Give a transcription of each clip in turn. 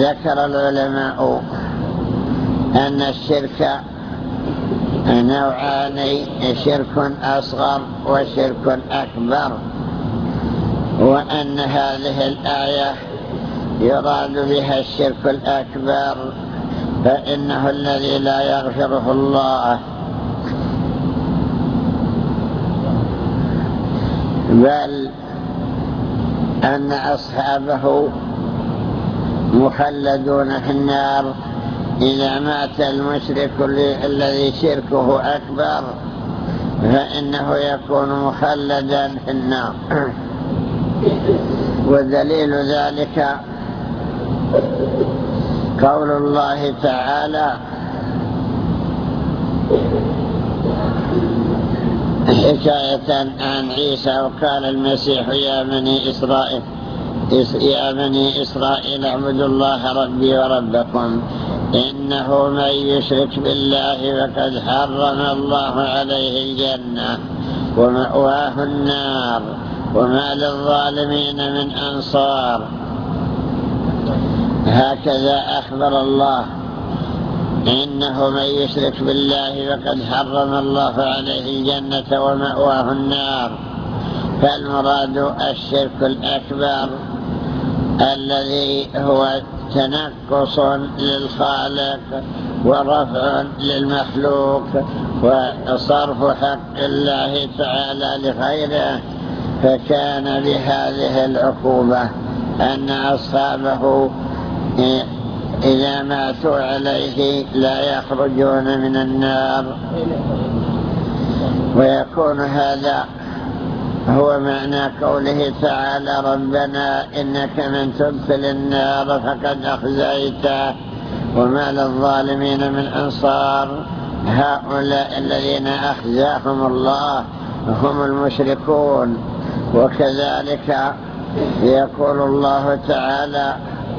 ذكر العلماء أن الشرك نوعان: شرك أصغر وشرك أكبر، وأن هذه الآية يراد بها الشرك الأكبر فإنه الذي لا يغفره الله، بل أن أصحابه مخلدون في النار إذا مات المشرك الذي شركه أكبر فإنه يكون مخلدا في النار. ودليل ذلك قول الله تعالى حكاية عن عيسى: وقال المسيح يا بني إسرائيل اعبدوا الله ربي وربكم إنه من يشرك بالله فقد حرم الله عليه الجنة ومأواه النار وما للظالمين من أنصار. هكذا أخبر الله: إنه من يشرك بالله فقد حرم الله عليه الجنة ومأواه النار. فالمراد الشرك الأكبر الذي هو تنقص للخالق ورفع للمخلوق وصرف حق الله تعالى لغيره. فكان بهذه العقوبة أن أصحابه إذا ماتوا عليه لا يخرجون من النار. ويكون هذا هو معنى قوله تعالى: ربنا إنك من تدخل النار فقد أخزيته وما للظالمين من أنصار. هؤلاء الذين أخزاهم الله هم المشركون. وكذلك يقول الله تعالى: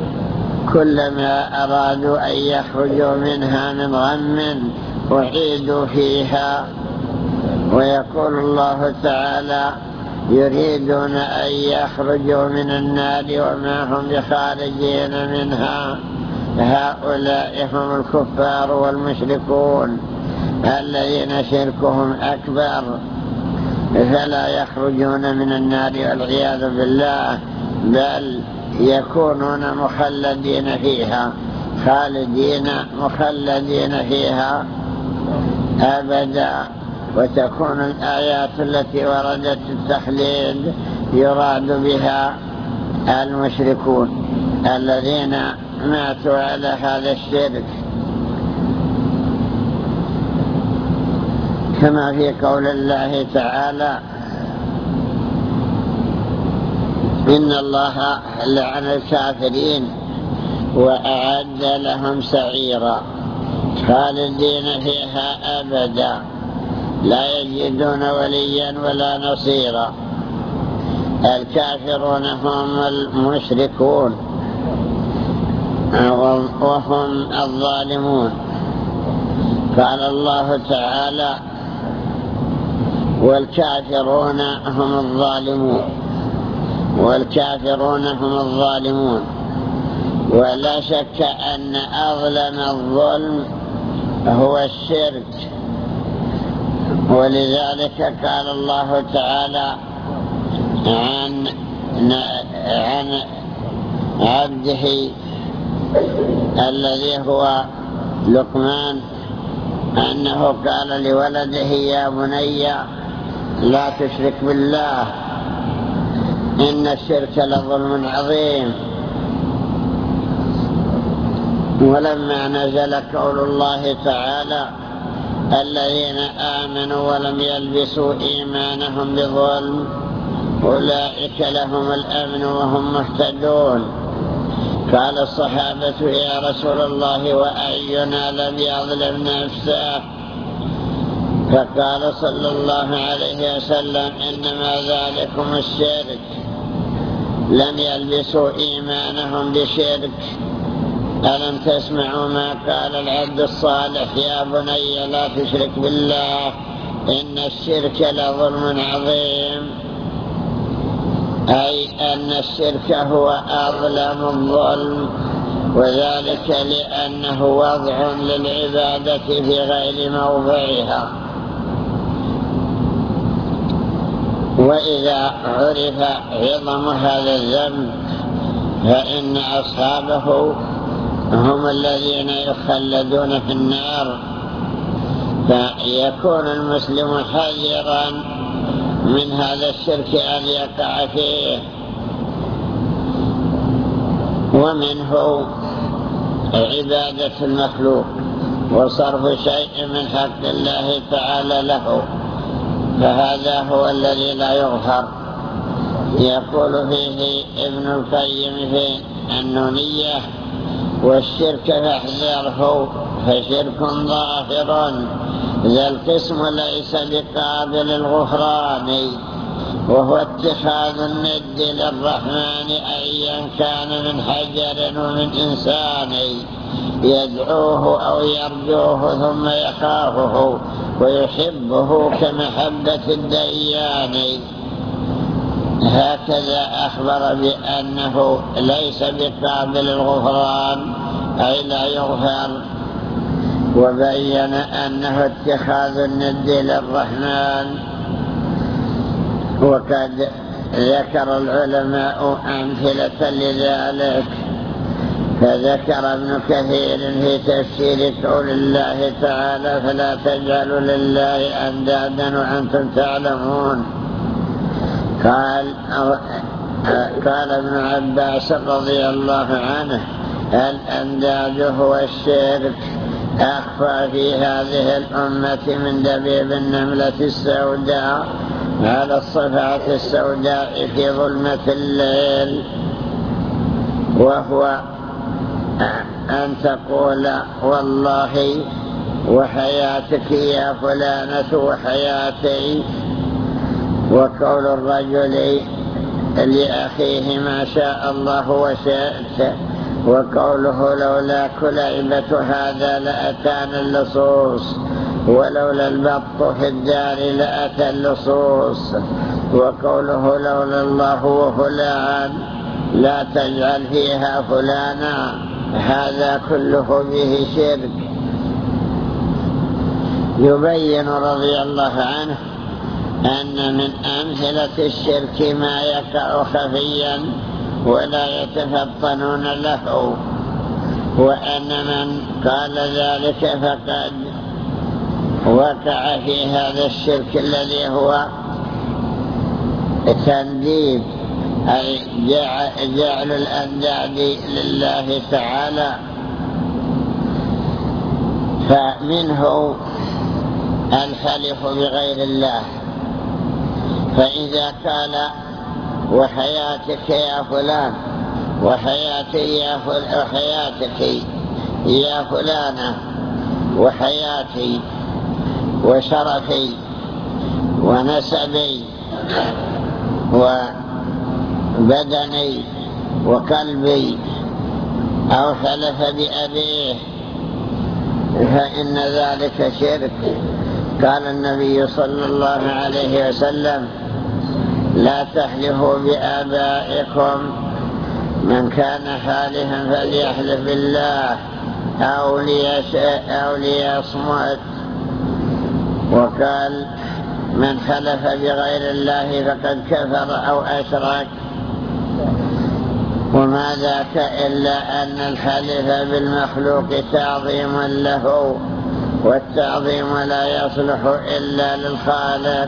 كلما أرادوا أن يخرجوا منها من غم أعيدوا فيها. ويقول الله تعالى: يريدون أن يخرجوا من النار وما هم بخارجين منها. هؤلاء هم الكفار والمشركون الذين شركهم أكبر، فلا يخرجون من النار والعياذ بالله، بل يكونون مخلدين فيها، خالدين مخلدين فيها أبدا. وتكون الآيات التي وردت التخليد يراد بها المشركون الذين ماتوا على هذا الشرك، كما في قول الله تعالى: إن الله لعن الكافرين وأعد لهم سعيرا خالدين فيها أبدا لا يجدون وليا ولا نصيرا. الكافرون هم المشركون وهم الظالمون. قال الله تعالى: والكافرون هم الظالمون، والكافرون هم الظالمون. ولا شك أن أظلم الظلم هو الشرك. ولذلك قال الله تعالى عن عبده الذي هو لقمان أنه قال لولده: يا بني لا تشرك بالله إن الشرك لظلم عظيم. ولما نزل قول الله تعالى: الذين آمنوا ولم يلبسوا إيمانهم بظلم أولئك لهم الأمن وهم مهتدون، قال الصحابة: يا رسول الله وأينا لم يظلم نفسه؟ فقال صلى الله عليه وسلم: إنما ذلكم الشرك، لم يلبسوا إيمانهم بشرك. ألم تسمعوا ما قال العبد الصالح: يا بني لا تشرك بالله إن الشرك لظلم عظيم. أي أن الشرك هو أظلم الظلم وذلك لأنه وضع للعبادة في غير موضعها. وإذا عرف عظم هذا الذنب فإن أصحابه هم الذين يخلدون في النار، فيكون المسلم حذرا من هذا الشرك أن يقع فيه. ومنه عبادة المخلوق وصرف شيء من حق الله تعالى له، فهذا هو الذي لا يغفر. يقول فيه ابن القيم في النونية: والشرك فاحذره فشرك ظاهر ذا القسم ليس بقابل الغفران، وهو اتخاذ الند للرحمن أيا كان من حجر ومن إنسان، يدعوه أو يرجوه ثم يخافه ويحبه كمحبة الديان. هكذا أخبر بأنه ليس بقابل الغفران أي لا يغفر، وبين أنه اتخاذ الند للرحمن. وقد ذكر العلماء أمثلة لذلك، فذكر ابن كثير في تفسير قول الله تعالى: فلا تجعلوا لله أندادا وأنتم تعلمون. قال ابن عباس رضي الله عنه: الأنداد هو الشرك أخفى في هذه الأمة من دبيب النملة السوداء على الصفحة السوداء في ظلمة الليل، وهو أن تقول والله وحياتك يا فلانة وحياتي، وقول الرجل لأخيه ما شاء الله وشئت، وقوله لولاك لعبة هذا لأتانا اللصوص، ولولا البط في الدار لأتى اللصوص، وقوله لولا الله وفلان لا تجعل فيها فلانا، هذا كله به شرك. يبين رضي الله عنه أن من أمثلة الشرك ما يقع خفيا ولا يتفطنون له، وأن من قال ذلك فقد وقع في هذا الشرك الذي هو تنديد، أي جعل الأنداد لله تعالى. فمنه الحلف بغير الله، فإذا قال وحياتك يا فلان وحياتي وحياتك يا فلانة وحياتي وشرفي ونسبي وبدني وقلبي، أو حلف بأبيه، فإن ذلك شرك. قال النبي صلى الله عليه وسلم: لا تحلفوا بآبائكم، من كان حالفا فليحلف بالله أو ليصمت. وقال: من حلف بغير الله فقد كفر أو أشرك. وما ذاك إلا أن الحلف بالمخلوق تعظيم له، والتعظيم لا يصلح إلا للخالق.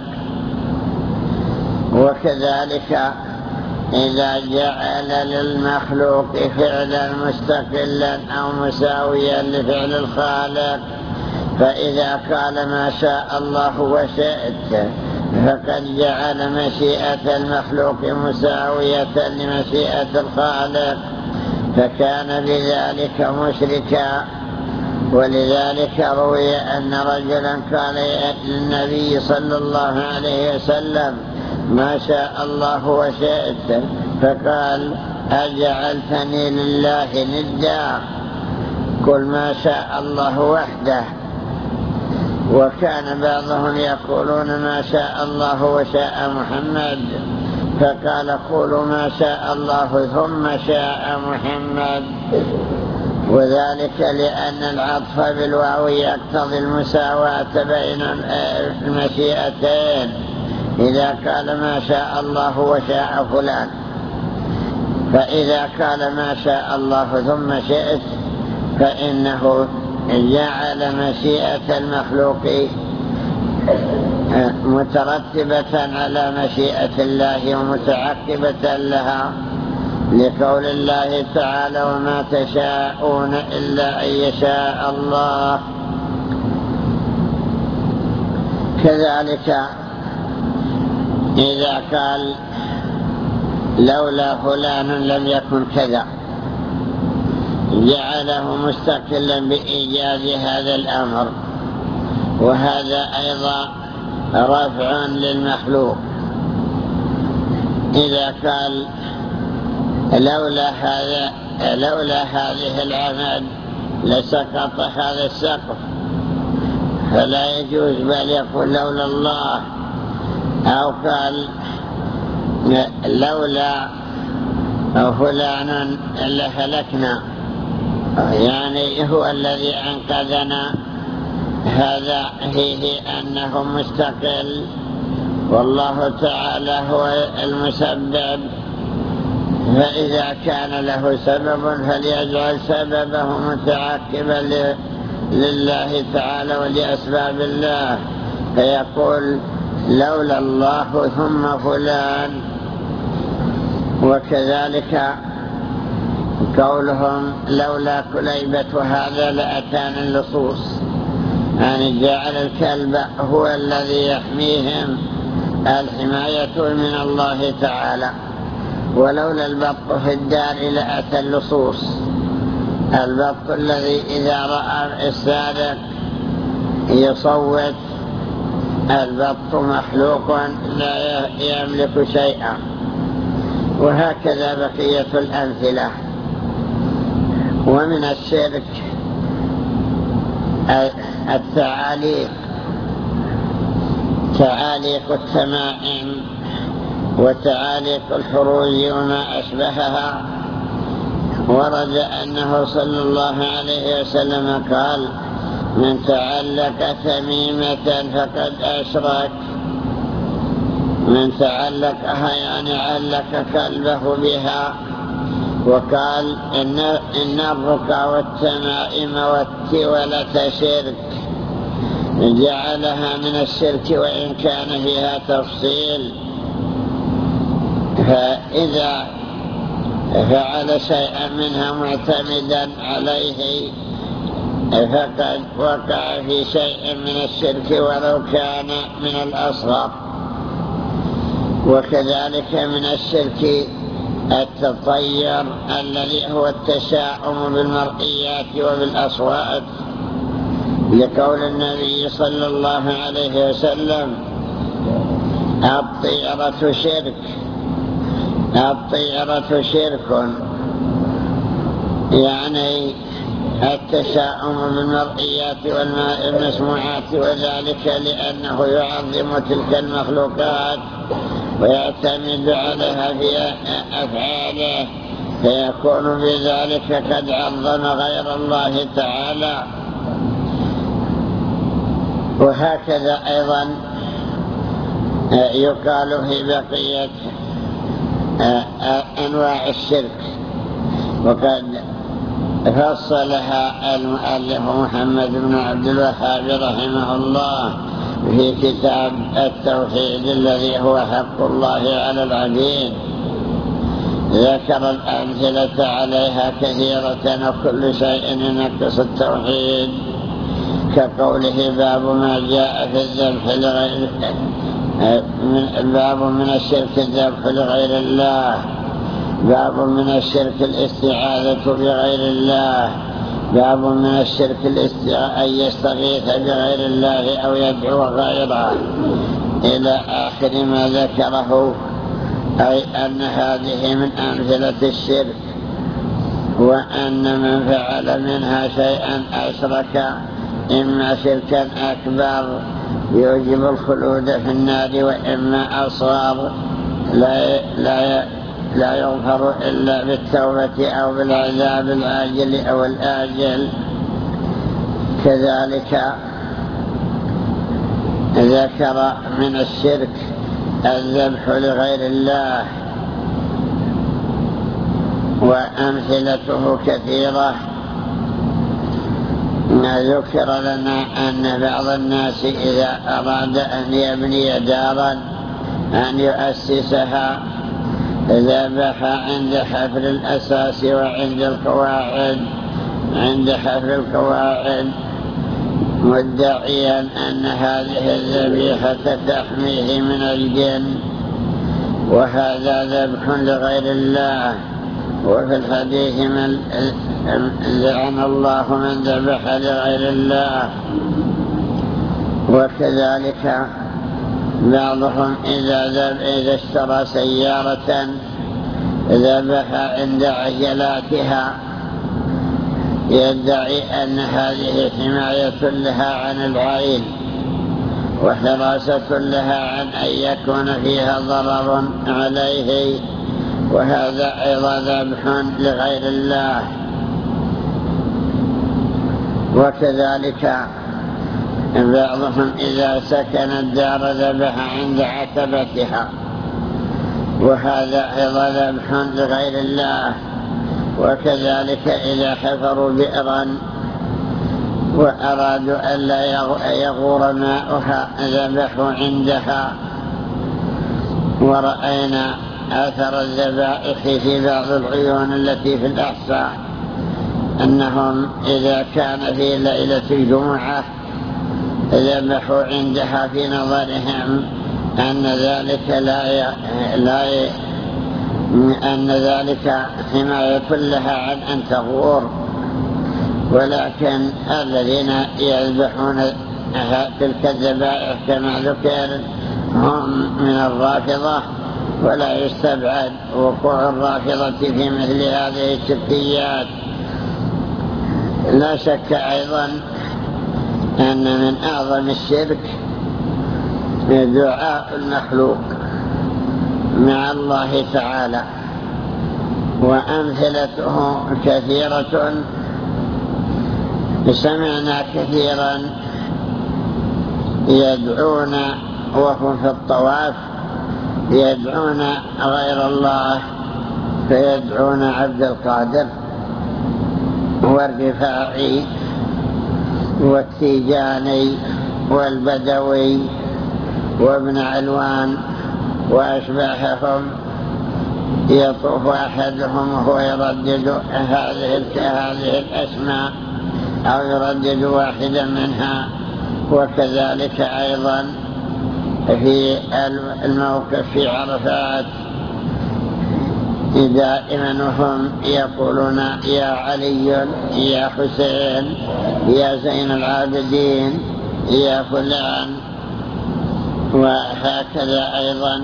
وكذلك إذا جعل للمخلوق فعلا مستقلا أو مساويا لفعل الخالق، فإذا قال ما شاء الله وشئت فقد جعل مشيئة المخلوق مساوية لمشيئة الخالق، فكان بذلك مشركا. ولذلك روي أن رجلا قال للنبي صلى الله عليه وسلم: ما شاء الله وشئت، فقال: أجعلتني لله ندا؟ قل ما شاء الله وحده. وكان بعضهم يقولون ما شاء الله وشاء محمد، فقال: قولوا ما شاء الله ثم شاء محمد. وذلك لأن العطف بالواو يقتضي المساواة بين المشيئتين. إذا قال ما شاء الله وشاء فلان، فإذا قال ما شاء الله ثم شئت فإنه جعل مشيئة المخلوق مترتبة على مشيئة الله ومتعقبة لها، لقول الله تعالى وما تشاءون إلا أن يشاء الله. كذلك إذا قال لولا فلان لم يكن كذا، جعله مستقلا بإيجاد هذا الأمر، وهذا أيضا رفع للمخلوق. إذا قال لولا هذه العمد لسقط هذا السقف، فلا يجوز، بل يقول لولا الله. أو قال لولا فلان لهلكنا، يعني هو الذي أنقذنا، هذا فيه أنه مستقل والله تعالى هو المسبب. فإذا كان له سبب فليجعل سببه متعقبا لله تعالى ولأسباب الله، فيقول لولا الله ثم فلان. وكذلك قولهم لولا كليبة هذا لأتانا اللصوص، يعني جعل الكلب هو الذي يحميهم الحماية من الله تعالى. ولولا البط في الدار لأتى اللصوص، البط الذي إذا رأى السارق يصوت. البط مخلوق لا يملك شيئا. وهكذا بقية الأمثلة. ومن الشرك تعاليق التمائم وتعاليق الحروج وما أشبهها. ورد أنه صلى الله عليه وسلم قال من تعلق تميمة فقد أشرك. من تعلقها يعني علق قلبه بها. وقال إن الرقى والتمائم والتولة شرك، جعلها من الشرك وإن كان فيها تفصيل. فإذا فعل شيئا منها معتمدا عليه فقد وقع في شيء من الشرك ولو كان من الأصغر. وكذلك من الشرك التطير الذي هو التشاؤم بالمرئيات وبالأصوات، لقول النبي صلى الله عليه وسلم الطيرة شرك. الطيرة شرك يعني التشاؤم بالمرئيات والمسموعات، وذلك لأنه يعظم تلك المخلوقات ويعتمد عليها في أفعاله، فيكون بذلك قد عظم غير الله تعالى. وهكذا أيضا يقال في بقية أنواع الشرك، وقد فصلها المؤلف محمد بن عبد الوهاب رحمه الله في كتاب التوحيد الذي هو حق الله على العبيد. ذكر الأمثلة عليها كثيرة وكل شيء ينقص التوحيد، كقوله باب ما جاء في الذبح لغير باب من الشرك الذبح لغير الله، باب من الشرك الاستعاذة بغير الله، باب من الشرك أن يستغيث بغير الله أو يدعو غيره، إلى آخر ما ذكره. أي أن هذه من أمثلة الشرك، وأن من فعل منها شيئا أشرك، إما شركا أكبر يوجب الخلود في النار، وإما أصغر لا يغفر إلا بالتوبة أو بالعذاب العاجل أو الآجل. كذلك ذكر من الشرك الذبح لغير الله، وأمثلته كثيرة. ما ذكر لنا أن بعض الناس إذا أراد أن يبني دارا أن يؤسسها ذبح عند حفر الأساس وعند القواعد، عند حفر القواعد، مدعيا أن هذه الذبيحة تحميه من الجن، وهذا ذبح لغير الله. وفي الحديث من لعن الله من ذبح لغير الله. وكذلك بعضهم إذا اشترى سيارة ذبح عند عجلاتها، يدعي أن هذه حماية لها عن العين وحراسة لها عن أن يكون فيها ضرر عليه، وهذا أيضا ذبح لغير الله. وكذلك بعضهم إذا سكن الدار ذبح عند عتبتها، وهذا أيضا ذبح لغير الله. وكذلك إذا حفروا بئرا وأرادوا ألا يغور ماؤها ذبحوا عندها. ورأينا أثر الذبائح في بعض العيون التي في الأحساء، أنهم إذا كان في ليلة الجمعة ذبحوا عندها في نظرهم أن ذلك حماية لها عن أن تغور. ولكن الذين يذبحون تلك الذبائح كما ذكر هم من الرافضة، ولا يستبعد وقوع الرافضة في مثل هذه الشركيات. لا شك أيضا أن من أعظم الشرك دعاء المخلوق مع الله تعالى، وأمثلته كثيرة. سمعنا كثيرا يدعون وهم في الطواف، يدعون غير الله، فيدعون عبد القادر والرفاعي والتيجاني والبدوي وابن علوان وأشباههم. يطوف أحدهم وهو يردد هذه الأسماء أو يردد واحدا منها. وكذلك أيضا في الموقف في عرفات دائما هم يقولون يا علي، يا حسين، يا زين العابدين، يا فلان. وهكذا أيضا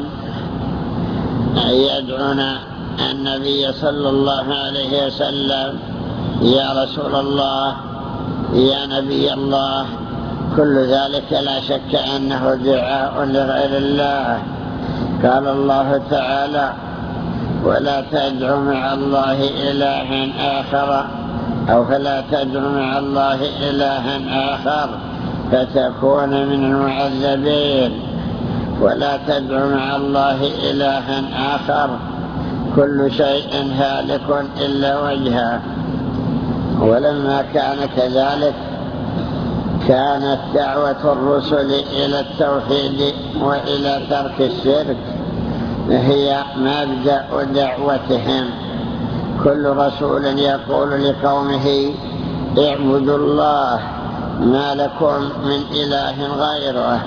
يدعون النبي صلى الله عليه وسلم يا رسول الله، يا نبي الله. كل ذلك لا شك أنه دعاء لغير الله. قال الله تعالى ولا تدع مع الله إلها آخر، أو فلا تدع مع الله إلها آخر فتكون من المعذبين. ولا تدع مع الله إلها آخر، كل شيء هالك إلا وجهه. ولما كان كذلك كانت دعوة الرسل إلى التوحيد وإلى ترك الشرك هي مبدأ دعوتهم. كل رسول يقول لقومه اعبدوا الله ما لكم من إله غيره،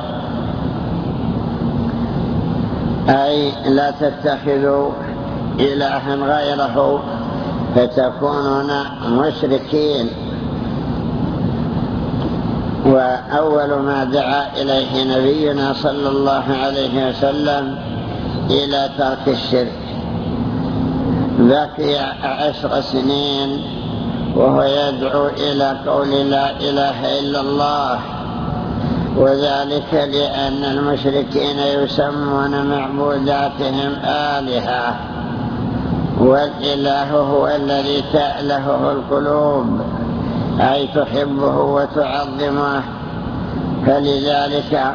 أي لا تتخذوا إلها غيره فتكونون مشركين. وأول ما دعا إليه نبينا صلى الله عليه وسلم إلى ترك الشرك. بقي 10 سنين وهو يدعو إلى قول لا إله إلا الله، وذلك لأن المشركين يسمون معبوداتهم آلهة، والإله هو الذي تألهه القلوب أي تحبه وتعظمه. فلذلك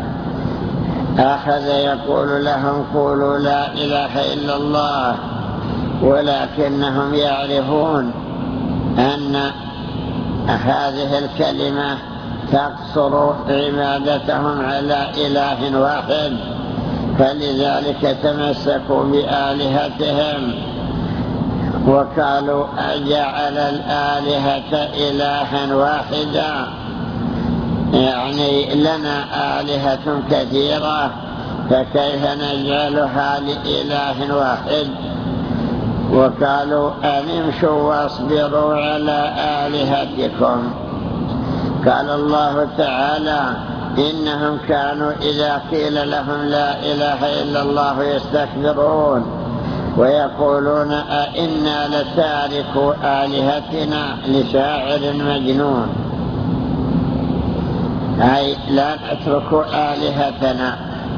أخذ يقول لهم قولوا لا إله إلا الله، ولكنهم يعرفون أن هذه الكلمة تقصر عبادتهم على إله واحد، فلذلك تمسكوا بآلهتهم وقالوا أجعل الآلهة إلها واحدا، يعني لنا آلهة كثيرة فكيف نجعلها لإله واحد. وقالوا أنمشوا واصبروا على آلهتكم. قال الله تعالى إنهم كانوا إذا قيل لهم لا إله إلا الله يستكبرون ويقولون أئنا لتاركوا آلهتنا لشاعر مجنون، أي لا نترك آلهتنا.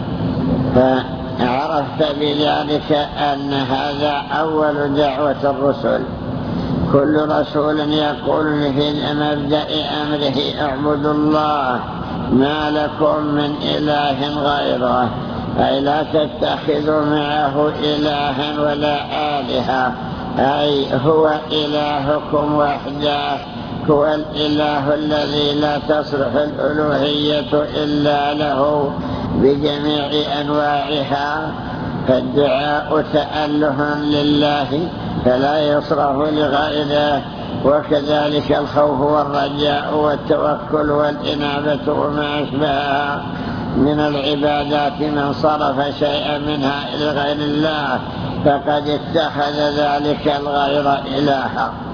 فعرفت بذلك أن هذا أول دعوة الرسل. كل رسول يقول في مبدأ أمره اعبدوا الله ما لكم من إله غيره، أي لا تتخذوا معه إلها ولا آلهة، أي هو إلهكم وحده، هو الإله الذي لا تصلح الألوهية إلا له بجميع أنواعها. فالدعاء تأله لله فلا يصرف لغيره، وكذلك الخوف والرجاء والتوكل والإنابة وما أشبهها من العبادات. من صرف شيئا منها إلى غير الله فقد اتخذ ذلك الغير إلها.